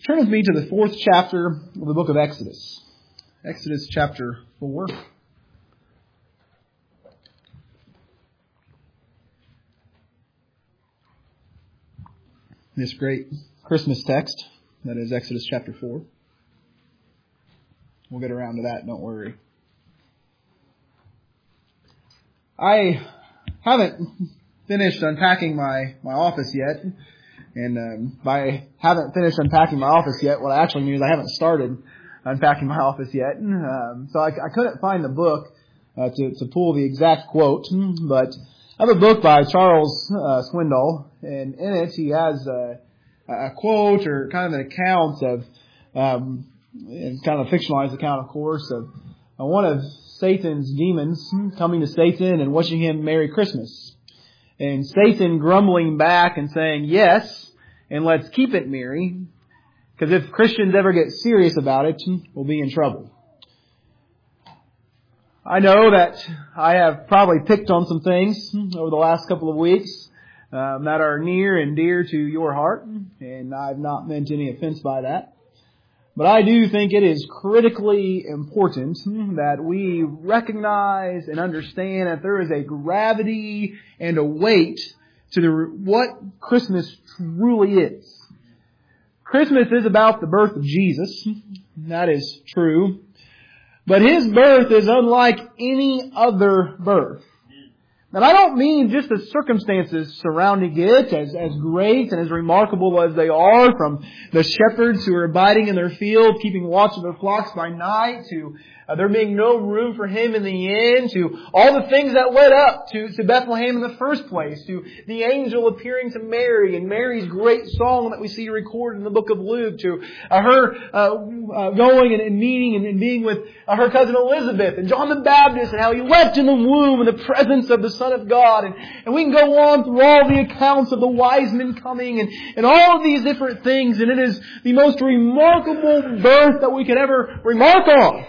Turn with me to the 4th chapter of the book of Exodus. Exodus chapter 4. This great Christmas text, that is Exodus chapter 4. We'll get around to that, don't worry. I haven't finished unpacking my office yet. And by haven't finished unpacking my office yet, what I actually mean is I haven't started unpacking my office yet. So I couldn't find the book to pull the exact quote. But I have a book by Charles Swindoll, and in it he has a quote or kind of an account of, it's kind of a fictionalized account, of course, of one of Satan's demons coming to Satan and wishing him Merry Christmas. And Satan grumbling back and saying, yes, and let's keep it merry, because if Christians ever get serious about it, we'll be in trouble. I know that I have probably picked on some things over the last couple of weeks that are near and dear to your heart, and I've not meant any offense by that. But I do think it is critically important that we recognize and understand that there is a gravity and a weight to what Christmas truly is. Christmas is about the birth of Jesus. That is true. But His birth is unlike any other birth. And I don't mean just the circumstances surrounding it, as great and as remarkable as they are, from the shepherds who are abiding in their field, keeping watch of their flocks by night, to there being no room for Him in the inn, to all the things that led up to Bethlehem in the first place, to the angel appearing to Mary and Mary's great song that we see recorded in the book of Luke, to her going and meeting and being with her cousin Elizabeth, and John the Baptist, and how he leapt in the womb in the presence of the Son of God. And we can go on through all the accounts of the wise men coming and all of these different things. And it is the most remarkable birth that we could ever remark on.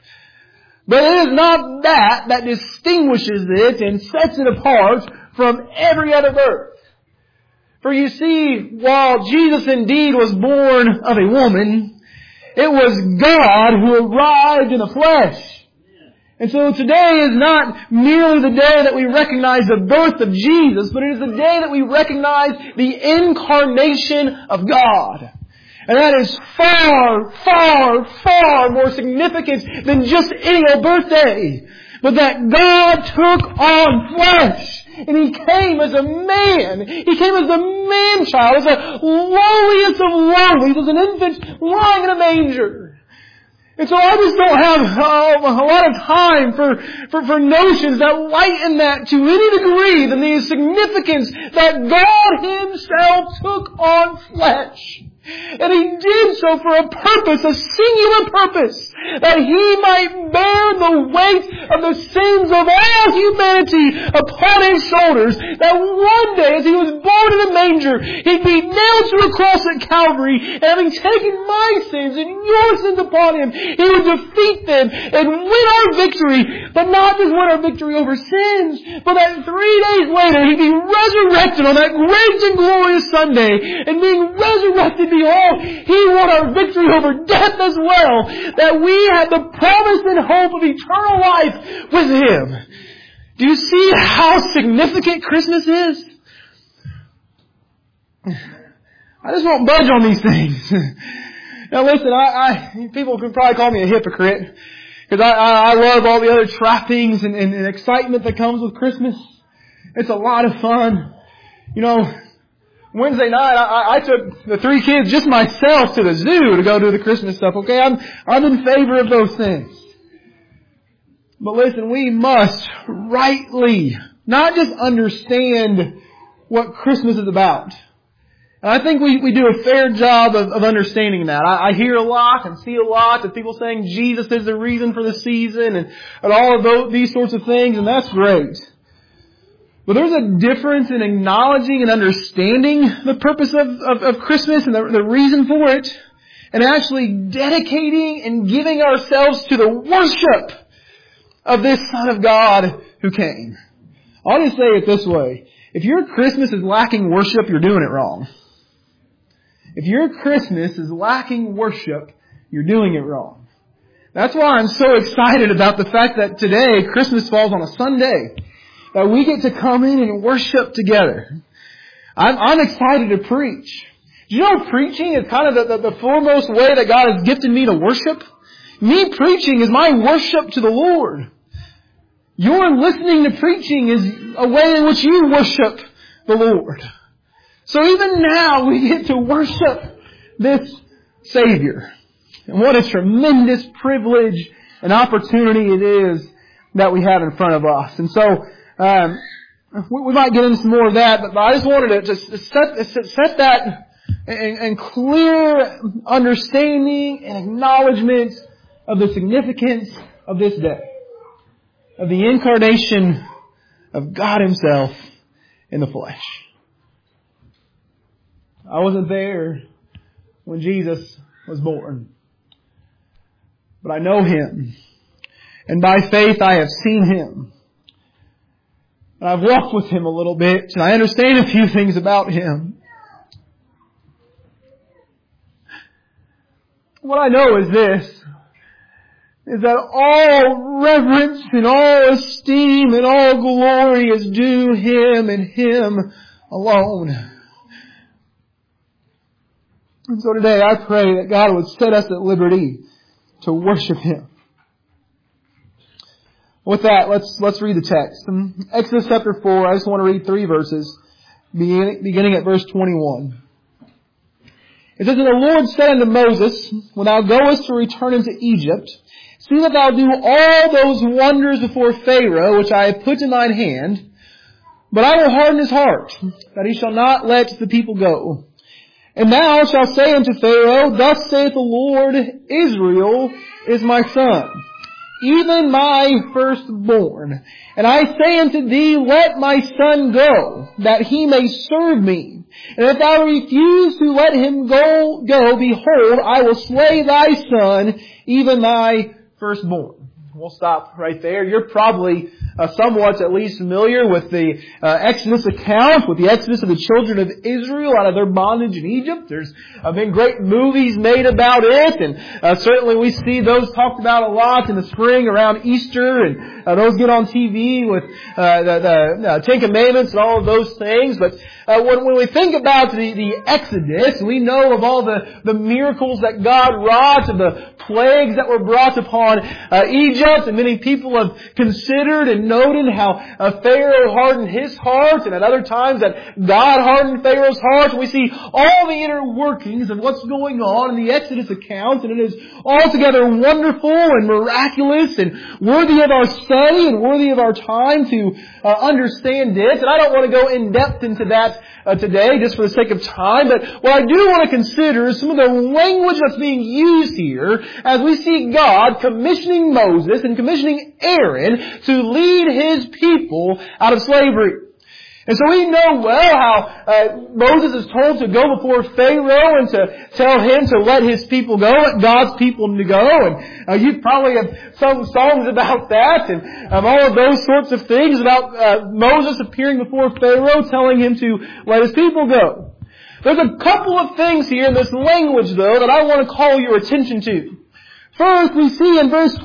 But it is not that distinguishes it and sets it apart from every other birth. For you see, while Jesus indeed was born of a woman, it was God who arrived in the flesh. And so today is not merely the day that we recognize the birth of Jesus, but it is the day that we recognize the incarnation of God. And that is far, far, far more significant than just any old birthday. But that God took on flesh. And He came as a man. He came as a man-child, as the lowliest of lowlies, as an infant lying in a manger. And so I just don't have a lot of time for notions that lighten that to any degree than the significance that God Himself took on flesh. And He did so for a purpose, a singular purpose, that He might bear the weight of the sins of all humanity upon His shoulders, that one day, as He was born in a manger, He'd be nailed to a cross at Calvary, and having taken my sins and your sins upon Him, He would defeat them and win our victory, but not just win our victory over sins, but that 3 days later He'd be resurrected on that great and glorious Sunday, and being resurrected, behold, He won our victory over death as well, that we have the promise and hope of eternal life with Him. Do you see how significant Christmas is? I just won't budge on these things. Now listen, people can probably call me a hypocrite, because I love all the other trappings and excitement that comes with Christmas. It's a lot of fun. You know, Wednesday night, I took the 3 kids, just myself, to the zoo to go do the Christmas stuff. Okay, I'm in favor of those things. But listen, we must rightly not just understand what Christmas is about. And I think we do a fair job of understanding that. I hear a lot and see a lot of people saying Jesus is the reason for the season and all of these sorts of things, and that's great. But there's a difference in acknowledging and understanding the purpose of Christmas and the reason for it, and actually dedicating and giving ourselves to the worship of this Son of God who came. I'll just say it this way. If your Christmas is lacking worship, you're doing it wrong. If your Christmas is lacking worship, you're doing it wrong. That's why I'm so excited about the fact that today, Christmas falls on a Sunday, that we get to come in and worship together. I'm excited to preach. Do you know preaching is kind of the foremost way that God has gifted me to worship? Me preaching is my worship to the Lord. Your listening to preaching is a way in which you worship the Lord. So even now we get to worship this Savior. And what a tremendous privilege and opportunity it is that we have in front of us. And so, we might get into some more of that, but I just wanted to just set that and clear understanding and acknowledgement of the significance of this day, of the incarnation of God Himself in the flesh. I wasn't there when Jesus was born, but I know Him, and by faith I have seen Him. And I've walked with Him a little bit, and I understand a few things about Him. What I know is this, is that all reverence and all esteem and all glory is due Him and Him alone. And so today I pray that God would set us at liberty to worship Him. With that, let's read the text. In Exodus chapter 4, I just want to read 3 verses, beginning at verse 21. It says, "And the Lord said unto Moses, When thou goest to return into Egypt, see that thou do all those wonders before Pharaoh, which I have put in thine hand. But I will harden his heart, that he shall not let the people go. And thou shalt say unto Pharaoh, Thus saith the Lord, Israel is my son, even my firstborn. And I say unto thee, Let my son go, that he may serve me. And if thou refuse to let him go, behold, I will slay thy son, even thy firstborn." We'll stop right there. You're probably somewhat at least familiar with the Exodus account, with the Exodus of the children of Israel out of their bondage in Egypt. There's been great movies made about it, and certainly we see those talked about a lot in the spring around Easter, and those get on TV with the Ten Commandments and all of those things. But when we think about the Exodus, we know of all the miracles that God wrought, and the plagues that were brought upon Egypt, and many people have considered and noted how Pharaoh hardened his heart, and at other times that God hardened Pharaoh's heart. We see all the inner workings of what's going on in the Exodus account, and it is altogether wonderful and miraculous and worthy of our study and worthy of our time to understand it. And I don't want to go in depth into that today just for the sake of time, but what I do want to consider is some of the language that's being used here as we see God commissioning Moses and commissioning Aaron to lead His people out of slavery. And so we know well how Moses is told to go before Pharaoh and to tell him to let his people go, let God's people to go. And you probably have sung songs about that and all of those sorts of things about Moses appearing before Pharaoh, telling him to let his people go. There's a couple of things here in this language, though, that I want to call your attention to. First, we see in verse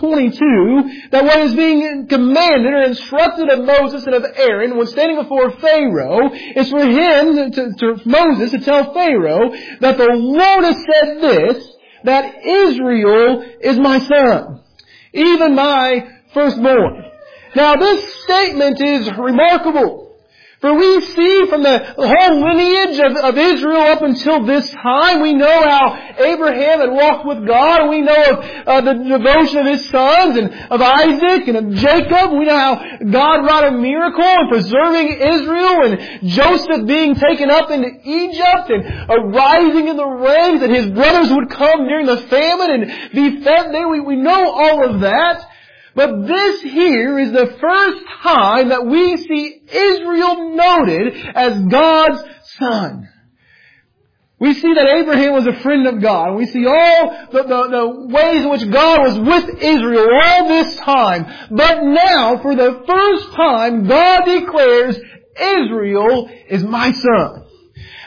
22 that what is being commanded or instructed of Moses and of Aaron when standing before Pharaoh is for him, Moses, to tell Pharaoh that the Lord has said this, that Israel is my son, even my firstborn. Now, this statement is remarkable. For we see from the whole lineage of Israel up until this time, we know how Abraham had walked with God, and we know of the devotion of his sons, and of Isaac, and of Jacob. We know how God wrought a miracle in preserving Israel, and Joseph being taken up into Egypt, and arising in the ranks, that his brothers would come during the famine and be fed there. We know all of that. But this here is the first time that we see Israel noted as God's son. We see that Abraham was a friend of God. We see all the ways in which God was with Israel all this time. But now, for the first time, God declares, Israel is my son.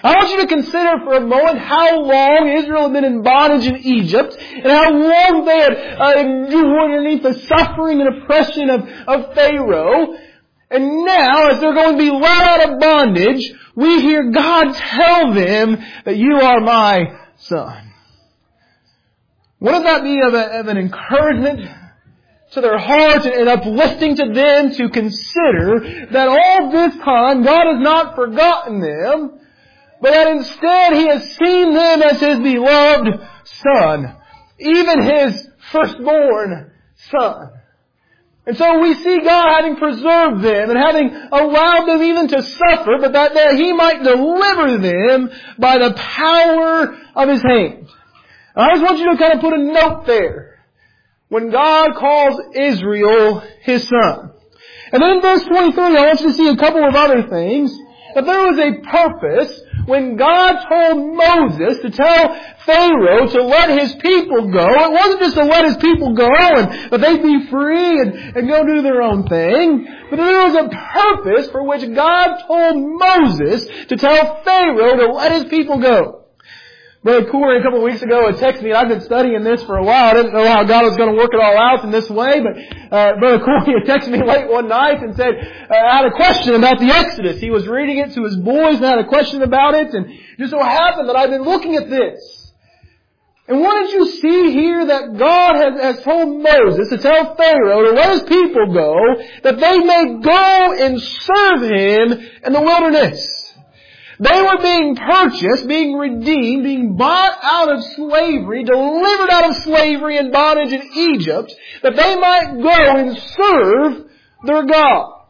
I want you to consider for a moment how long Israel had been in bondage in Egypt and how long they had endured underneath the suffering and oppression of Pharaoh. And now, as they're going to be let out of bondage, we hear God tell them that you are my son. Wouldn't that be of an encouragement to their hearts and uplifting to them to consider that all this time God has not forgotten them, but that instead He has seen them as His beloved Son, even His firstborn Son. And so we see God having preserved them and having allowed them even to suffer, but that He might deliver them by the power of His hand. And I just want you to kind of put a note there. When God calls Israel His son. And then in verse 23, I want you to see a couple of other things. That there was a purpose when God told Moses to tell Pharaoh to let his people go. It wasn't just to let his people go and that they'd be free and go do their own thing. But there was a purpose for which God told Moses to tell Pharaoh to let his people go. Brother Corey a couple of weeks ago had texted me, and I've been studying this for a while. I didn't know how God was going to work it all out in this way, but Brother Corey had texted me late one night and said, I had a question about the Exodus. He was reading it to his boys and had a question about it, and it just so happened that I've been looking at this. And what did you see here that God has told Moses to tell Pharaoh to let his people go, that they may go and serve Him in the wilderness? They were being purchased, being redeemed, being bought out of slavery, delivered out of slavery and bondage in Egypt, that they might go and serve their God.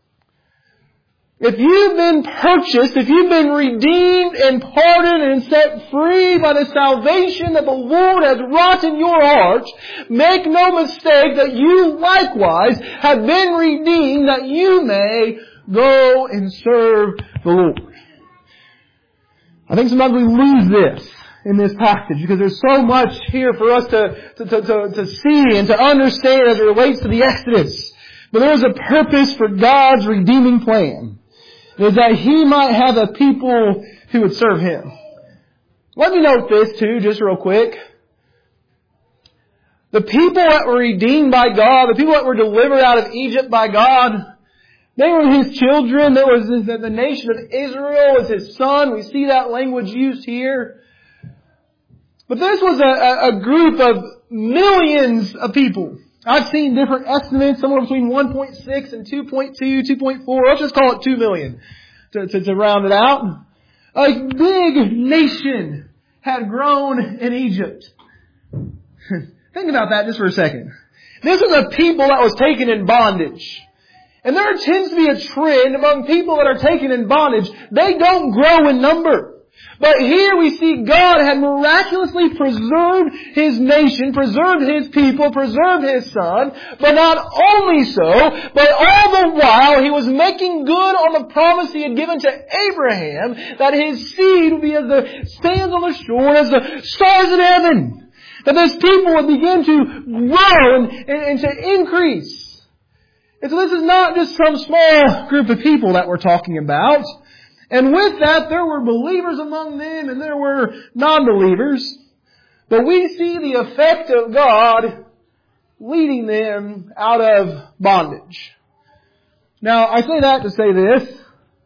If you've been purchased, if you've been redeemed and pardoned and set free by the salvation that the Lord has wrought in your heart, make no mistake that you likewise have been redeemed that you may go and serve the Lord. I think sometimes we lose this in this passage because there's so much here for us to see and to understand as it relates to the Exodus. But there's a purpose for God's redeeming plan. It is that He might have a people who would serve Him. Let me note this too, just real quick. The people that were redeemed by God, the people that were delivered out of Egypt by God, they were His children. There was the nation of Israel was His son. We see that language used here. But this was a group of millions of people. I've seen different estimates, somewhere between 1.6 and 2.2, 2.4. Let's just call it 2 million to round it out. A big nation had grown in Egypt. Think about that just for a second. This was a people that was taken in bondage. And there tends to be a trend among people that are taken in bondage. They don't grow in number. But here we see God had miraculously preserved His nation, preserved His people, preserved His Son. But not only so, but all the while He was making good on the promise He had given to Abraham that his seed would be as the sands on the shore, as the stars in heaven. That His people would begin to grow and to increase. And so this is not just some small group of people that we're talking about. And with that, there were believers among them and there were non-believers. But we see the effect of God leading them out of bondage. Now, I say that to say this.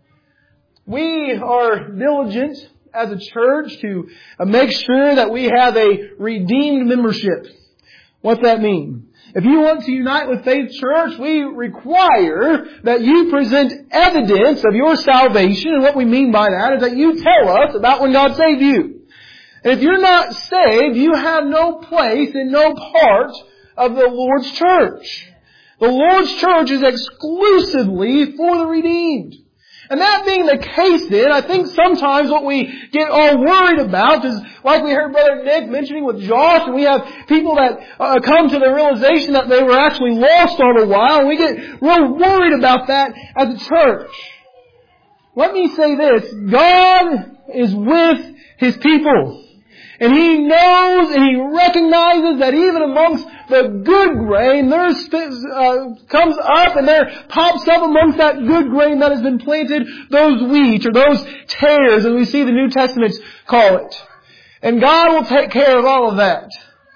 We are diligent as a church to make sure that we have a redeemed membership. What's that mean? If you want to unite with Faith Church, we require that you present evidence of your salvation. And what we mean by that is that you tell us about when God saved you. And if you're not saved, you have no place and no part of the Lord's church. The Lord's church is exclusively for the redeemed. And that being the case then, I think sometimes what we get all worried about is, like we heard Brother Nick mentioning with Josh, and we have people that come to the realization that they were actually lost all the while, and we get real worried about that as a church. Let me say this, God is with His people. And He knows and He recognizes that even amongst the good grain, there comes up and there pops up amongst that good grain that has been planted, those weeds or those tares, as we see the New Testament call it. And God will take care of all of that.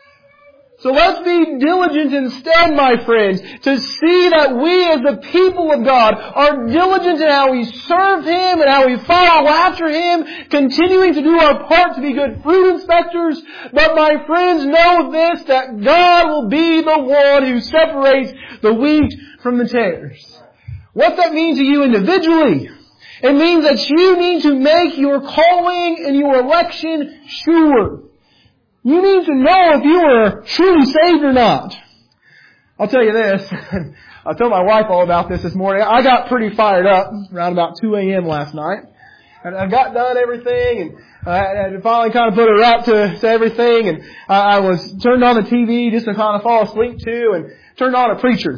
So let's be diligent instead, my friends, to see that we as the people of God are diligent in how we serve Him and how we follow after Him, continuing to do our part to be good fruit inspectors. But my friends, know this, that God will be the one who separates the wheat from the tares. What that means to you individually, it means that you need to make your calling and your election sure. You need to know if you are truly saved or not. I'll tell you this. I told my wife all about this morning. I got pretty fired up around about 2 a.m. last night. And I got done everything and I finally kind of put a wrap to everything. And I was turned on the TV just to kind of fall asleep to and turned on a preacher.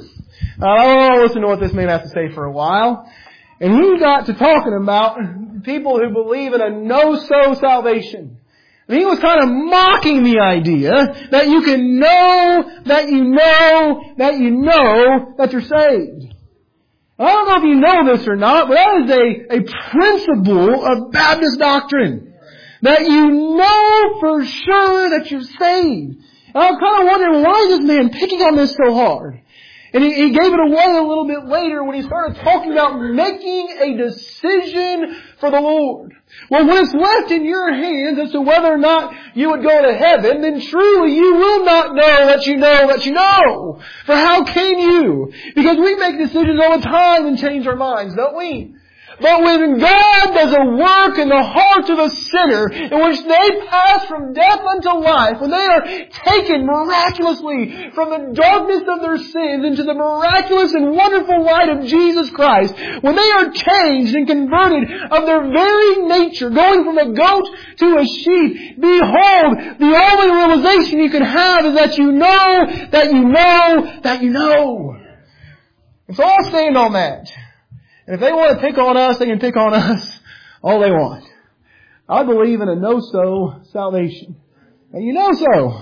I listened to what this man has to say for a while. And he got to talking about people who believe in a no-so salvation. And he was kind of mocking the idea that you can know that you know that you know that you're saved. I don't know if you know this or not, but that is a principle of Baptist doctrine. That you know for sure that you're saved. And I'm kind of wondering, why is this man picking on this so hard? And he gave it away a little bit later when he started talking about making a decision for the Lord. Well, when it's left in your hands as to whether or not you would go to heaven, then truly you will not know that you know that you know. For how can you? Because we make decisions all the time and change our minds, don't we? But when God does a work in the heart of a sinner in which they pass from death unto life, when they are taken miraculously from the darkness of their sins into the miraculous and wonderful light of Jesus Christ, when they are changed and converted of their very nature, going from a goat to a sheep, behold, the only realization you can have is that you know, that you know, that you know. And so I'll stand on that. And if they want to pick on us, they can pick on us all they want. I believe in a no-so salvation. And you know so.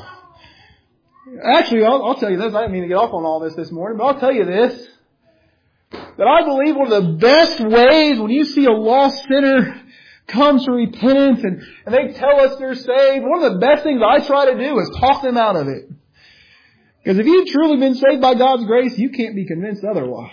Actually, I'll tell you this. I didn't mean to get off on all this morning, but I'll tell you this. That I believe one of the best ways when you see a lost sinner come to repentance and they tell us they're saved, one of the best things I try to do is talk them out of it. Because if you've truly been saved by God's grace, you can't be convinced otherwise.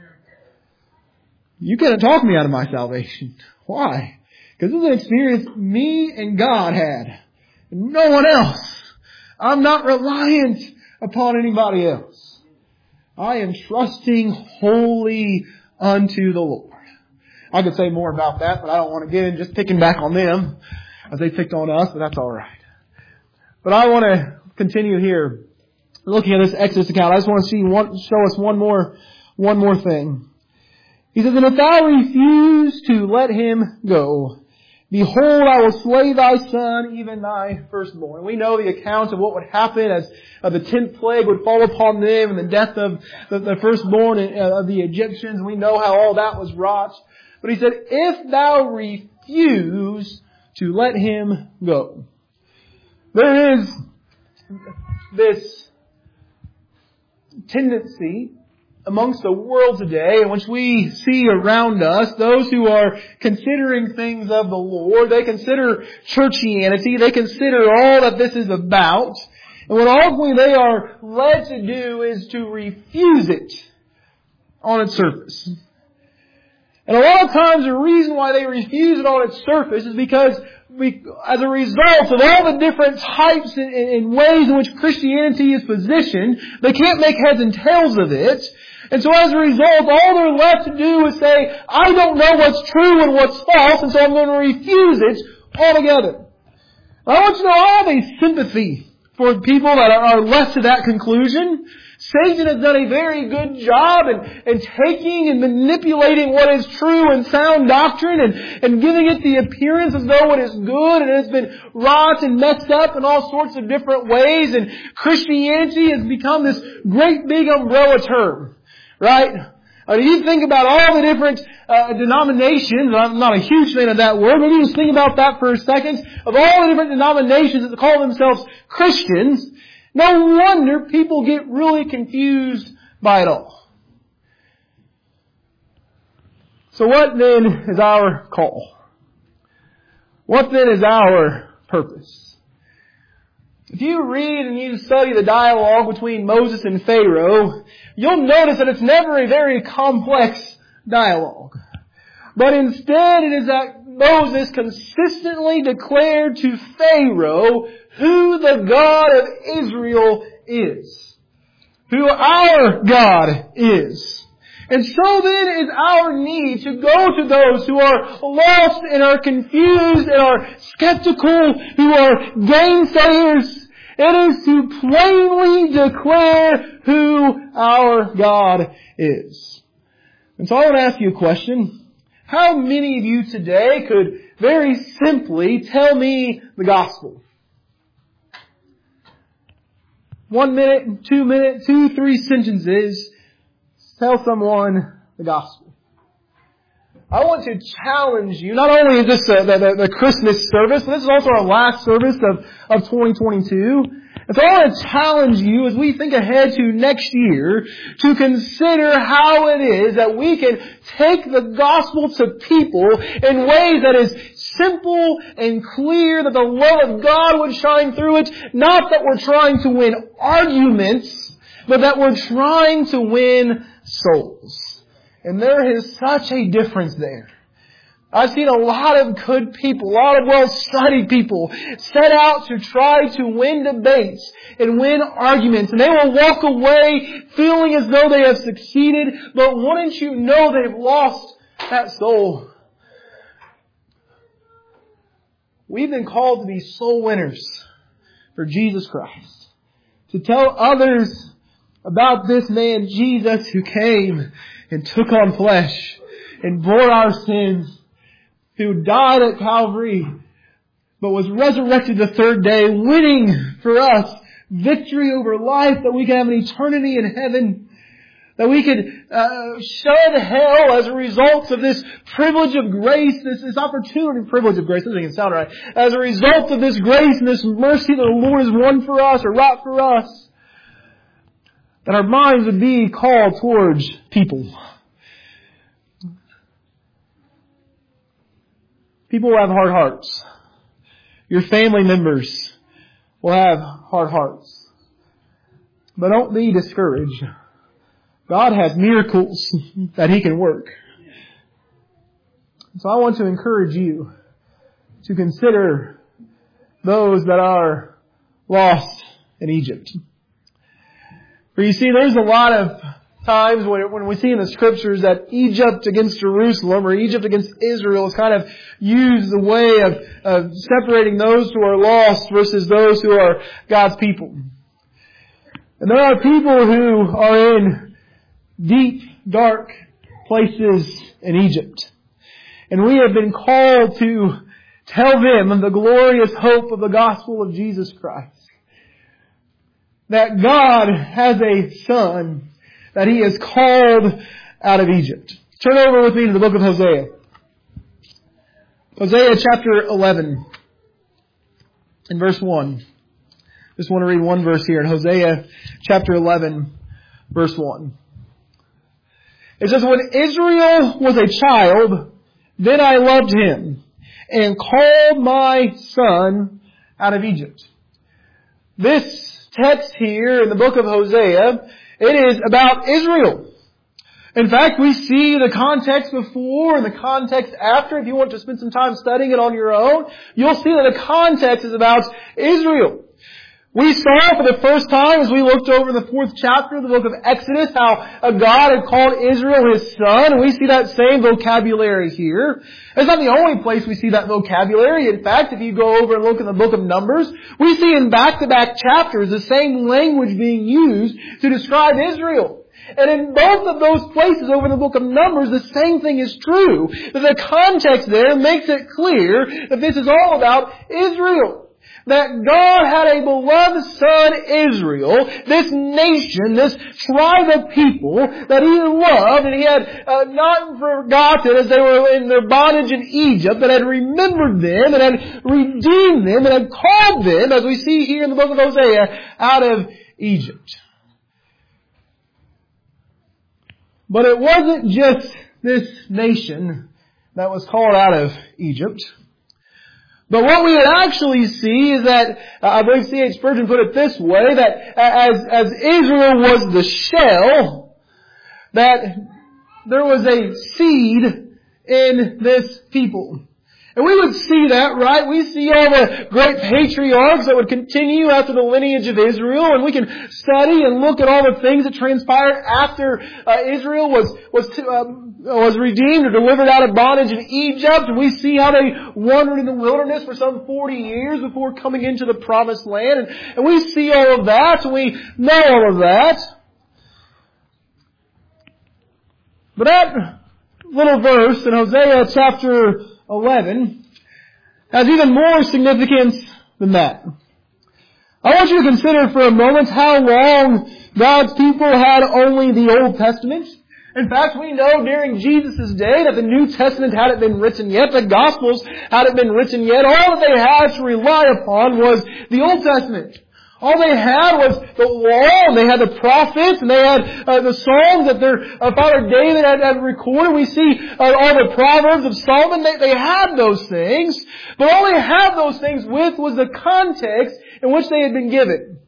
You couldn't talk me out of my salvation. Why? Because this is an experience me and God had. And no one else. I'm not reliant upon anybody else. I am trusting wholly unto the Lord. I could say more about that, but I don't want to get in just picking back on them as they picked on us, but that's all right. But I want to continue here looking at this Exodus account. I just want to show us one more thing. He says, and if thou refuse to let him go, behold, I will slay thy son, even thy firstborn. We know the account of what would happen as the 10th plague would fall upon them and the death of the firstborn of the Egyptians. We know how all that was wrought. But he said, if thou refuse to let him go. There is this tendency amongst the world today in which we see around us, those who are considering things of the Lord, they consider churchianity, they consider all that this is about, and what ultimately they are led to do is to refuse it on its surface. And a lot of times the reason why they refuse it on its surface is because as a result of all the different types and ways in which Christianity is positioned, they can't make heads and tails of it. And so as a result, all they're left to do is say, I don't know what's true and what's false, and so I'm going to refuse it altogether. I want you to know I have a sympathy for people that are left to that conclusion. Satan has done a very good job in taking and manipulating what is true and sound doctrine and giving it the appearance as though it is good, and it's been wrought and messed up in all sorts of different ways, and Christianity has become this great big umbrella term. Right? I mean, you think about all the different denominations. I'm not a huge fan of that word, but you just think about that for a second. Of all the different denominations that call themselves Christians, No wonder people get really confused by it all. So what then is our call? What then is our purpose? If you read and you study the dialogue between Moses and Pharaoh, you'll notice that it's never a very complex dialogue. But instead it is that Moses consistently declared to Pharaoh who the God of Israel is. Who our God is. And so then is our need to go to those who are lost and are confused and are skeptical, who are gainsayers. It is to plainly declare who our God is. And so I want to ask you a question. How many of you today could very simply tell me the gospel? 1 minute, 2 minutes, 2, 3 sentences. Tell someone the gospel. I want to challenge you. Not only is this the Christmas service, but this is also our last service of 2022. And so I want to challenge you as we think ahead to next year to consider how it is that we can take the gospel to people in ways that is simple and clear, that the love of God would shine through it. Not that we're trying to win arguments, but that we're trying to win souls. And there is such a difference there. I've seen a lot of good people, a lot of well-studied people set out to try to win debates and win arguments. And they will walk away feeling as though they have succeeded. But wouldn't you know they've lost that soul? We've been called to be soul winners for Jesus Christ. To tell others about this man Jesus who came and took on flesh and bore our sins, who died at Calvary but was resurrected the third day, winning for us victory over life, that we can have an eternity in heaven, that we could shun hell as a result of this privilege of grace, this opportunity, privilege of grace, that doesn't sound right, as a result of this grace and this mercy that the Lord has won for us or wrought for us. That our minds would be called towards people. People will have hard hearts. Your family members will have hard hearts. But don't be discouraged. God has miracles that He can work. So I want to encourage you to consider those that are lost in Egypt. For you see, there's a lot of times when we see in the Scriptures that Egypt against Jerusalem or Egypt against Israel is kind of used as a way of separating those who are lost versus those who are God's people. And there are people who are in deep, dark places in Egypt. And we have been called to tell them of the glorious hope of the gospel of Jesus Christ. That God has a Son that He has called out of Egypt. Turn over with me to the book of Hosea. Hosea chapter 11 and verse 1. Just want to read one verse here in Hosea chapter 11 verse 1. It says, "When Israel was a child, then I loved him and called my son out of Egypt." This text here in the book of Hosea, it is about Israel. In fact, we see the context before and the context after. If you want to spend some time studying it on your own, you'll see that the context is about Israel. We saw for the first time as we looked over the 4th chapter of the book of Exodus how God had called Israel His son, and we see that same vocabulary here. It's not the only place we see that vocabulary. In fact, if you go over and look in the book of Numbers, we see in back-to-back chapters the same language being used to describe Israel. And in both of those places over in the book of Numbers, the same thing is true. That the context there makes it clear that this is all about Israel. that God had a beloved son, Israel, this nation, this tribe of people that He loved, and He had not forgotten as they were in their bondage in Egypt, but had remembered them and had redeemed them and had called them, as we see here in the book of Hosea, out of Egypt. But it wasn't just this nation that was called out of Egypt. But what we would actually see is that, I believe C.H. Spurgeon put it this way, that as Israel was the shell, that there was a seed in this people. And we would see that, right? We see all the great patriarchs that would continue after the lineage of Israel, and we can study and look at all the things that transpired after Israel was redeemed or delivered out of bondage in Egypt. And we see how they wandered in the wilderness for some 40 years before coming into the promised land. And we see all of that, and we know all of that. But that little verse in Hosea chapter 11 has even more significance than that. I want you to consider for a moment how long God's people had only the Old Testament. In fact, we know during Jesus' day that the New Testament hadn't been written yet, the Gospels hadn't been written yet. All that they had to rely upon was the Old Testament. All they had was the law, and they had the prophets, and they had the Psalms that their father David had recorded. We see all the Proverbs of Solomon. They had those things, but all they had those things with was the context in which they had been given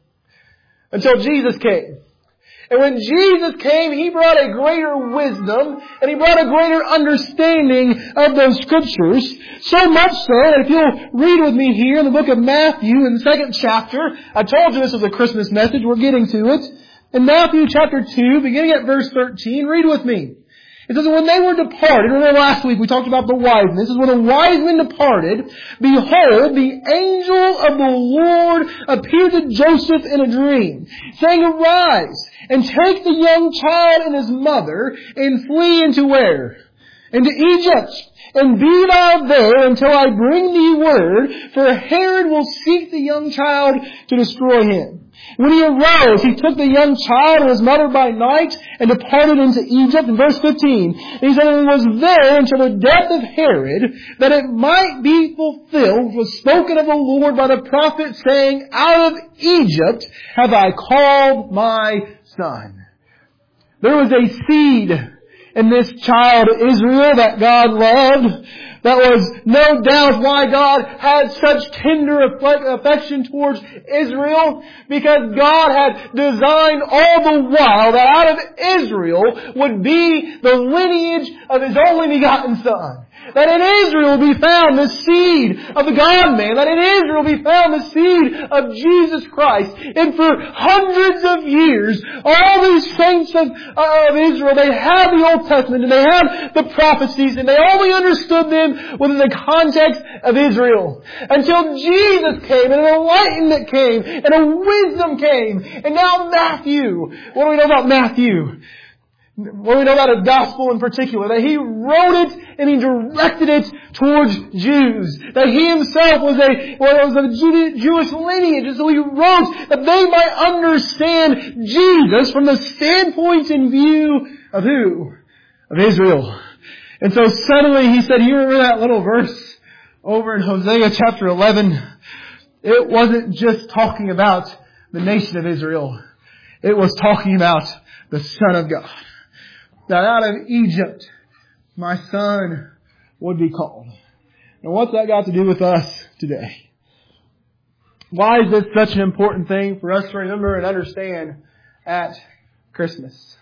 until Jesus came. And when Jesus came, He brought a greater wisdom and He brought a greater understanding of those Scriptures. So much so that if you'll read with me here in the book of Matthew in the 2nd chapter, I told you this was a Christmas message, we're getting to it. In Matthew chapter 2, beginning at verse 13, read with me. It says, when they were departed, remember last week we talked about the wise men. This is when the wise men departed. Behold, the angel of the Lord appeared to Joseph in a dream, saying, arise, and take the young child and his mother, and flee into where? Into Egypt. And be thou there until I bring thee word, for Herod will seek the young child to destroy him. When he arose, he took the young child and his mother by night and departed into Egypt. In verse 15, he said, and was there until the death of Herod, that it might be fulfilled, which was spoken of the Lord by the prophet, saying, out of Egypt have I called my son. There was a seed in this child Israel that God loved. That was no doubt why God had such tender affection towards Israel, because God had designed all the while that out of Israel would be the lineage of His only begotten Son. That in Israel will be found the seed of the God-man. That in Israel will be found the seed of Jesus Christ. And for hundreds of years, all these saints of Israel, they had the Old Testament and they had the prophecies, and they only understood them within the context of Israel. Until Jesus came and an enlightenment came and a wisdom came. And now Matthew. What do we know about Matthew? What do we know about his gospel in particular? That he wrote it and he directed it towards Jews. That he himself was a Jewish lineage. And so he wrote that they might understand Jesus from the standpoint and view of who? Of Israel. And so suddenly he said, you remember that little verse over in Hosea chapter 11? It wasn't just talking about the nation of Israel. It was talking about the Son of God. That out of Egypt, my son would be called. And what's that got to do with us today? Why is this such an important thing for us to remember and understand at Christmas?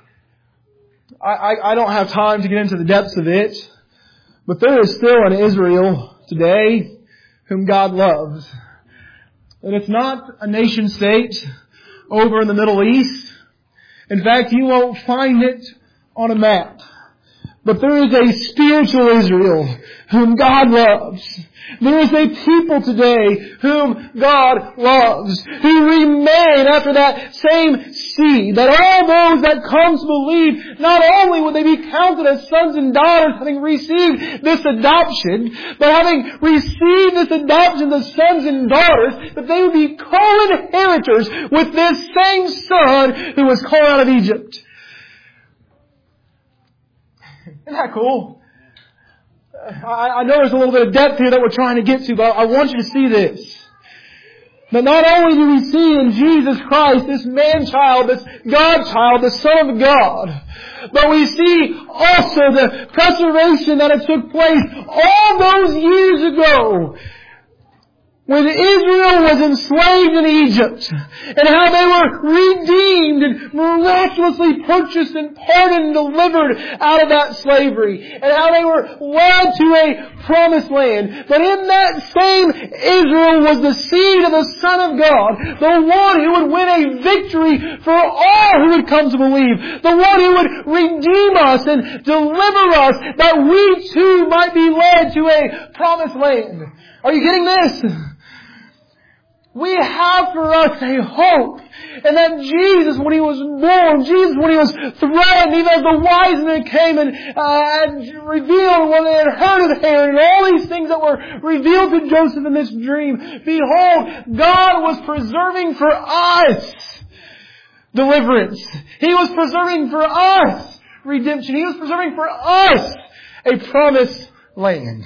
I don't have time to get into the depths of it, but there is still an Israel today whom God loves. And it's not a nation state over in the Middle East. In fact, you won't find it on a map. But there is a spiritual Israel whom God loves. There is a people today whom God loves, who remain after that same see that all those that come to believe, not only would they be counted as sons and daughters having received this adoption, but having received this adoption as sons and daughters, that they would be co-inheritors with this same son who was called out of Egypt. Isn't that cool? I know there's a little bit of depth here that we're trying to get to, but I want you to see this. But not only do we see in Jesus Christ this man-child, this God-child, the Son of God, but we see also the preservation that had took place all those years ago when Israel was enslaved in Egypt, and how they were redeemed and miraculously purchased and pardoned and delivered out of that slavery, and how they were led to a promised land. But in that same Israel was the seed of the Son of God, the one who would win a victory for all who would come to believe, the one who would redeem us and deliver us, that we too might be led to a promised land. Are you getting this? We have for us a hope. And that Jesus, when He was born, Jesus, when He was threatened, even as the wise men came and revealed when they had heard of Herod and all these things that were revealed to Joseph in this dream, behold, God was preserving for us deliverance. He was preserving for us redemption. He was preserving for us a promised land.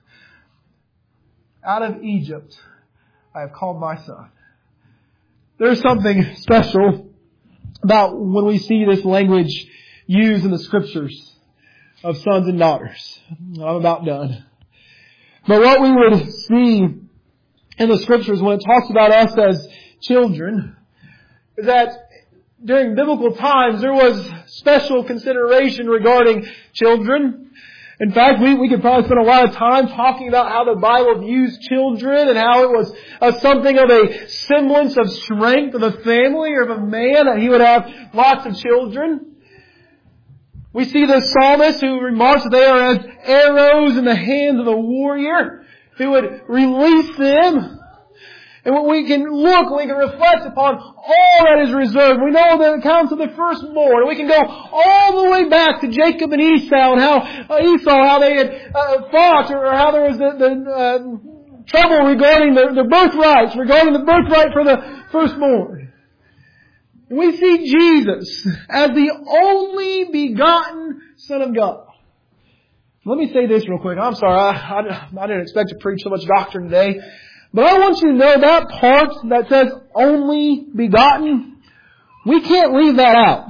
Out of Egypt I have called my son. There's something special about when we see this language used in the Scriptures of sons and daughters. I'm about done. But what we would see in the Scriptures when it talks about us as children is that during biblical times there was special consideration regarding children. In fact, we could probably spend a lot of time talking about how the Bible views children and how it was something of a semblance of strength of a family or of a man, that he would have lots of children. We see the psalmist who remarks that they are as arrows in the hands of a warrior who would release them. And when we can look, we can reflect upon all that is reserved. We know the accounts of the firstborn. And we can go all the way back to Jacob and Esau and how they had fought, or how there was the trouble regarding the birthrights, regarding the birthright for the firstborn. We see Jesus as the only begotten Son of God. Let me say this real quick. I'm sorry, I didn't expect to preach so much doctrine today. But I want you to know that part that says only begotten, we can't leave that out.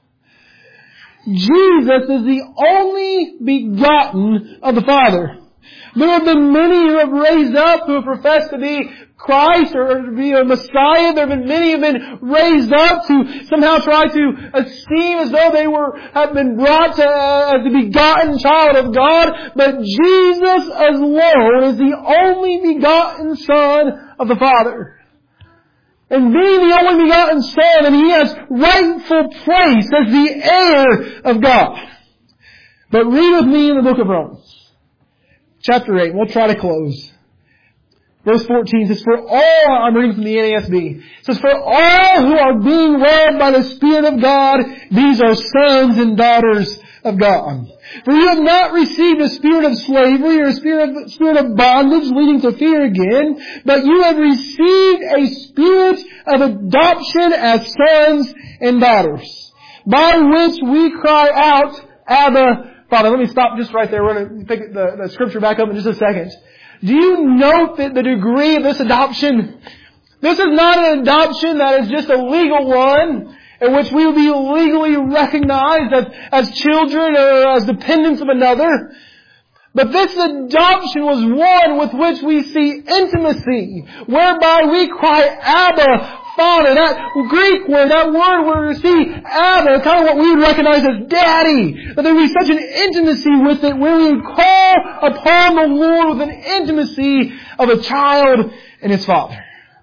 Jesus is the only begotten of the Father. There have been many who have raised up who have professed to be Christ or to be a Messiah. There have been many who have been raised up to somehow try to esteem as though they have been brought to, as the begotten child of God. But Jesus alone is the only begotten Son of the Father. And being the only begotten Son, and He has rightful place as the heir of God. But read with me in the book of Romans. Chapter 8, we'll try to close. Verse 14 says, for all, I'm reading from the NASB, it says, for all who are being led by the Spirit of God, these are sons and daughters of God. For you have not received a spirit of slavery or a spirit of bondage leading to fear again, but you have received a spirit of adoption as sons and daughters, by which we cry out, Abba, Father. Let me stop just right there. We're going to pick the scripture back up in just a second. Do you note that the degree of this adoption? This is not an adoption that is just a legal one, in which we will be legally recognized as children or as dependents of another. But this adoption was one with which we see intimacy, whereby we cry, Abba, Father. That Greek word, that word where we see Abba, kind of what we would recognize as Daddy. But there would be such an intimacy with it where we would call upon the Lord with an intimacy of a child and his father.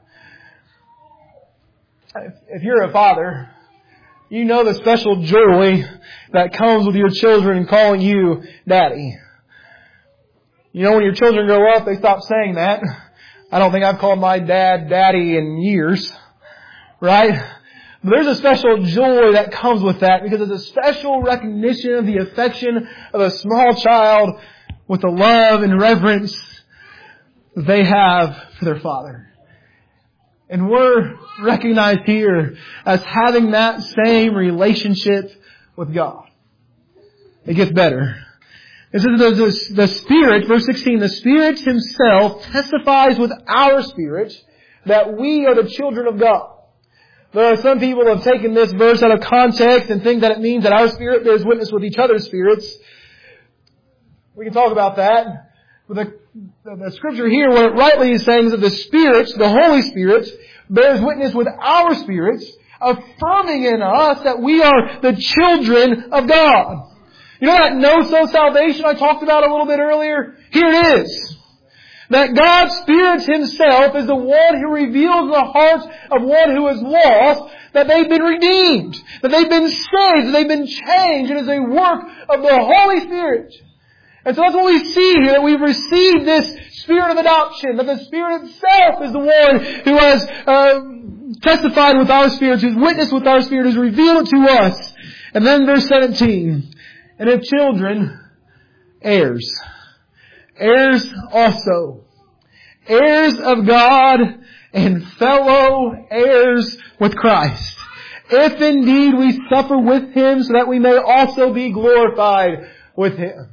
If you're a father, you know the special joy that comes with your children calling you Daddy. You know, when your children grow up, they stop saying that. I don't think I've called my dad Daddy in years. Right? But there's a special joy that comes with that because it's a special recognition of the affection of a small child with the love and reverence they have for their father. And we're recognized here as having that same relationship with God. It gets better. This is the Spirit, verse 16, the Spirit Himself testifies with our spirit that we are the children of God. There are some people who have taken this verse out of context and think that it means that our spirit bears witness with each other's spirits. We can talk about that. But the scripture here, what it rightly is saying is that the Spirit, the Holy Spirit, bears witness with our spirits, affirming in us that we are the children of God. You know that no-so salvation I talked about a little bit earlier? Here it is. That God's Spirit Himself is the one who reveals the heart of one who is lost, that they've been redeemed, that they've been saved, that they've been changed. It is a work of the Holy Spirit. And so that's what we see here, that we've received this Spirit of adoption, that the Spirit itself is the one who has testified with our spirits, who's witnessed with our spirit, who's revealed it to us. And then verse 17, and if children, heirs. Heirs also. Heirs of God and fellow heirs with Christ. If indeed we suffer with Him so that we may also be glorified with Him.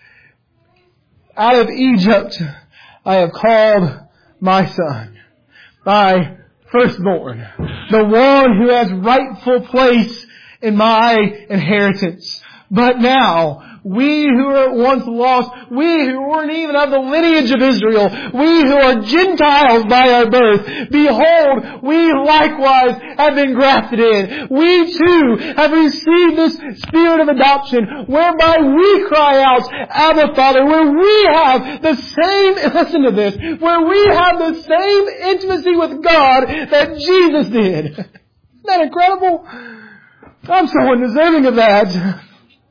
Out of Egypt I have called my son, my firstborn, the one who has rightful place in my inheritance. But now, we who were once lost, we who weren't even of the lineage of Israel, we who are Gentiles by our birth, behold, we likewise have been grafted in. We too have received this Spirit of adoption, whereby we cry out, Abba Father, where we have the same, listen to this, where we have the same intimacy with God that Jesus did. Isn't that incredible? I'm so undeserving of that.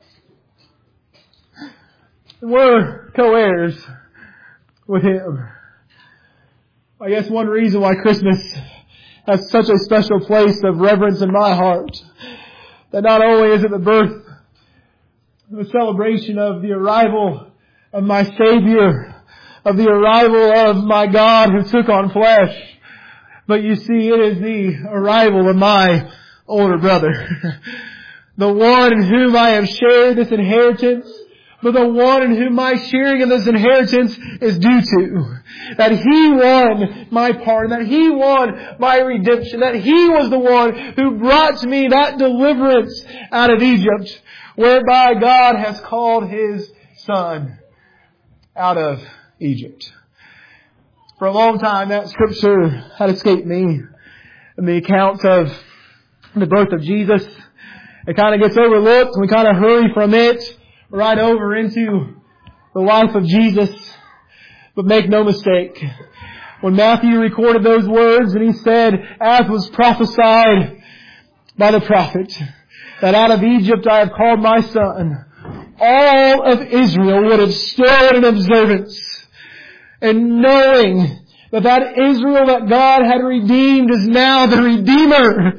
We're co-heirs with Him. I guess one reason why Christmas has such a special place of reverence in my heart, that not only is it the birth, the celebration of the arrival of my Savior, of the arrival of my God who took on flesh, but you see, it is the arrival of my older brother. The one in whom I have shared this inheritance, but the one in whom my sharing of this inheritance is due to. That He won my pardon, that He won my redemption, that He was the one who brought to me that deliverance out of Egypt, whereby God has called His Son out of Egypt. For a long time that scripture had escaped me. In the account of the birth of Jesus, it kind of gets overlooked and we kind of hurry from it right over into the life of Jesus. But make no mistake, when Matthew recorded those words and he said, as was prophesied by the prophet, that out of Egypt I have called my son, all of Israel would have stood in observance and knowing that that Israel that God had redeemed is now the Redeemer.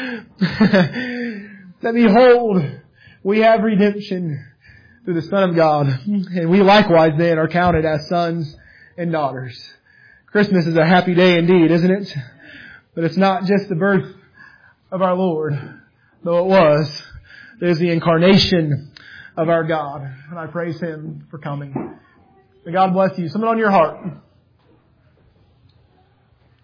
That behold, we have redemption through the Son of God. And we likewise then are counted as sons and daughters. Christmas is a happy day indeed, isn't it? But it's not just the birth of our Lord, though it was. It is the incarnation of our God. And I praise Him for coming. May God bless you. Something on your heart.